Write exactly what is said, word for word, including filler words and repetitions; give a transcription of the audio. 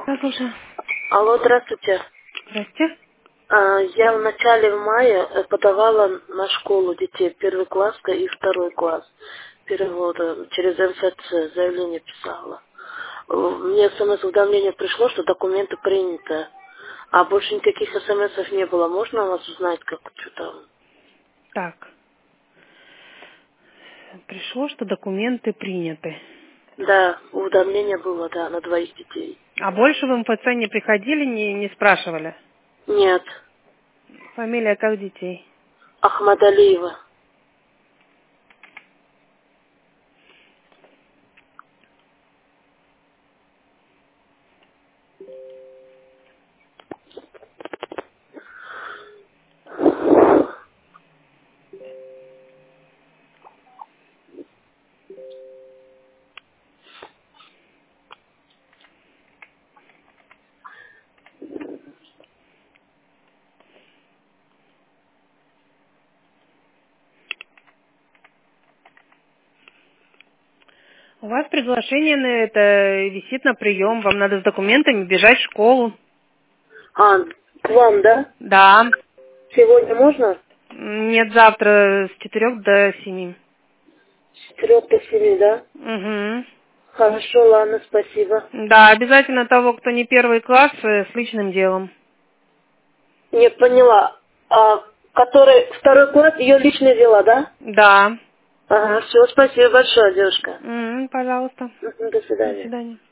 Да, слушаю. Алло, здравствуйте. Здрасте. А, Я в начале мая э, подавала на школу детей первый класс и второй класс перевода через эм эф цэ, заявление писала. Э, Мне смс-уведомление пришло, что документы приняты, а больше никаких смс не было. Можно у вас узнать, как что там? Так. Пришло, что документы приняты. Да, уведомление было, да, на двоих детей. А больше в эм эф цэ не приходили, не, не спрашивали? Нет, Фамилия как детей? Ахмадалиева. У вас приглашение на это висит на прием. Вам надо с документами бежать в школу. А, к вам, да? Да. Сегодня можно? Нет, завтра с четырех до семи. С четырех до семи, да? Угу. Хорошо, ладно, спасибо. Да, обязательно того, кто не первый класс, э, с личным делом. Не поняла. А, который второй класс, ее личные дела, да? Да. Ага, все, спасибо большое, девушка. М, пожалуйста. Мгм, до До свидания. свидания.